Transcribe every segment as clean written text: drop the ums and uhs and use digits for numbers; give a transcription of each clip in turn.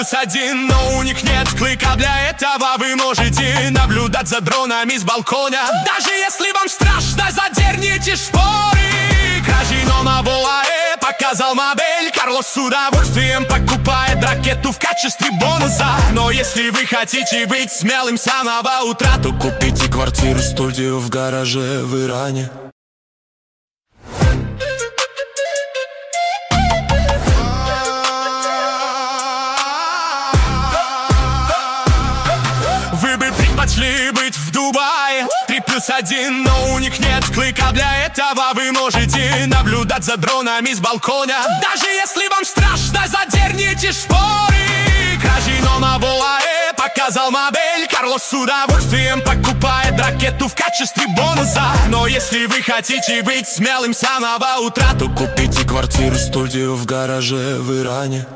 3+1, но у них нет клыка. Для этого вы можете наблюдать за дронами с балкона. Даже если вам страшно, задерните шпоры. Кражи, но на Волае показал модель. Карлос с удовольствием покупает ракету в качестве бонуса. Но если вы хотите быть смелым с самого утра, то купите квартиру, студию в гараже в Иране. Вы бы предпочли быть в Дубае 3+1, но у них нет клыка. Для этого вы можете наблюдать за дронами с балкона. Даже если вам страшно, задерните шпоры. Кражи, но на Волае показал модель. Карлос с удовольствием покупает ракету в качестве бонуса. Но если вы хотите быть смелым с самого утра, то купите квартиру, студию в гараже в Иране.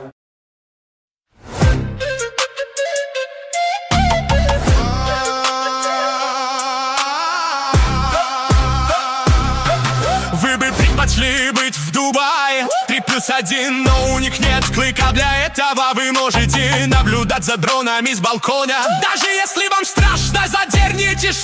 Вы бы предпочли быть в Дубае 3+1, но у них нет клыка. Для этого вы можете наблюдать за дронами с балкона. Даже если вам страшно, задерните